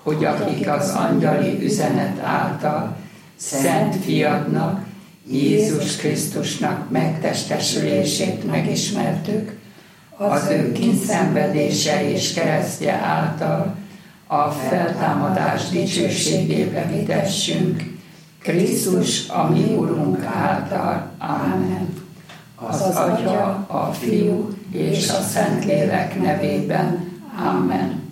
hogy akik az angyali üzenet által Szent Fiadnak, Jézus Krisztusnak megtestesülését megismertük, az ő kínszenvedése és keresztje által a feltámadás dicsőségébe vitessünk, Krisztus, a mi Urunk által. Amen. Az Atya, a Fiú és a Szentlélek nevében. Amen.